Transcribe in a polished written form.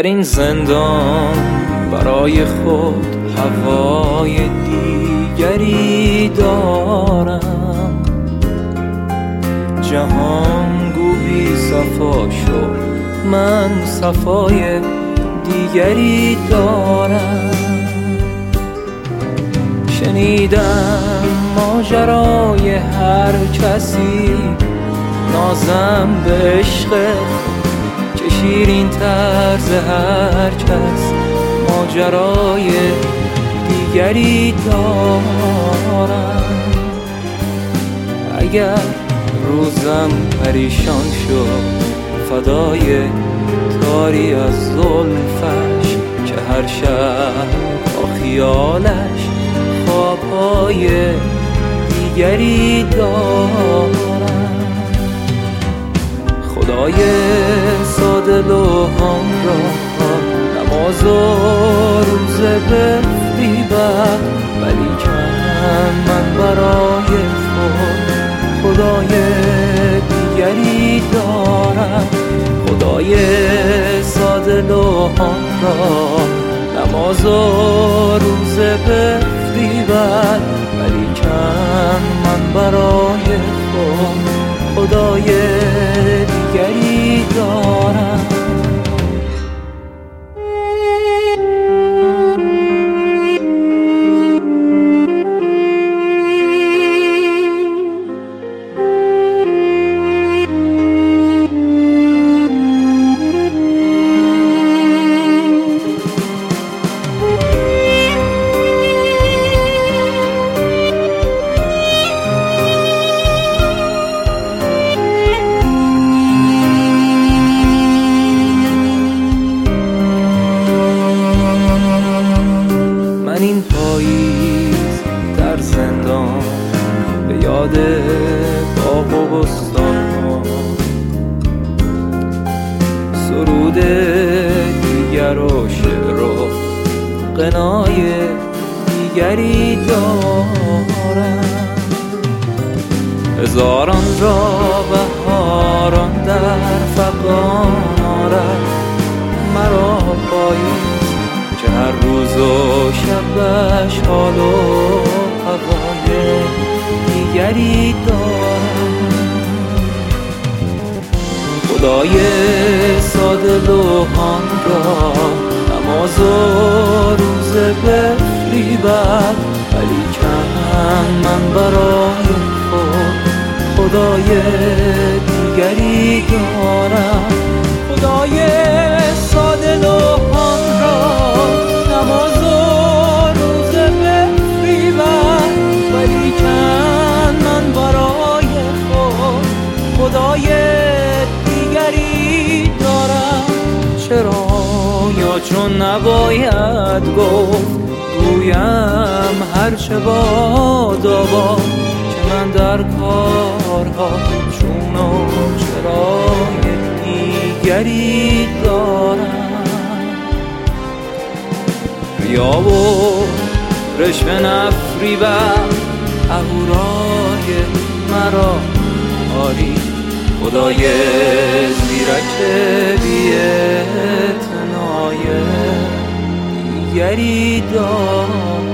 در این زندان برای خود هوای دیگری دارم. جهان گو بی صفا شد، من صفای دیگری دارم. شنیدم ماجرای هر کسی، نازم به عشق چه شیرین طرز هر کس ماجرای دیگری دارم. اگر روزم پریشان شد فدای تاری از زلفش، که هر شب با خیالش خوابهای دیگری دارم. خدای ساده لوحان را نماز و روزه بفریبد، ولی کن من برای خدای دیگری دارم. خدای ساده لوحان را نماز و روزه بفریبد، ولی کن من برای خدای دیگری دارم. این پاییز در زندان به یاد باغ و بستان ها، سرود دیگر و شعر و غنای دیگری دارم. هزاران را بهاران در فغان آرد، مرا پاییز که هر روز و شبش حال و هوای دیگری دارم. خدای ساده لوحان را نماز و روزه بفریبد، ولی کن من برای خدای دیگری دارم. خدای ساده لوحان را نماز و روزه بفریبد، ولی کن من برای خدای دیگری دارم. چرا یا چون نباید گفت گویم هرچه بادا با، که من در کارها چون و چرای دیگری دارم. ریا و رشوه نفریبد اهورای مرا آری، خدای زیرک بی اعتنای دیگری دارم.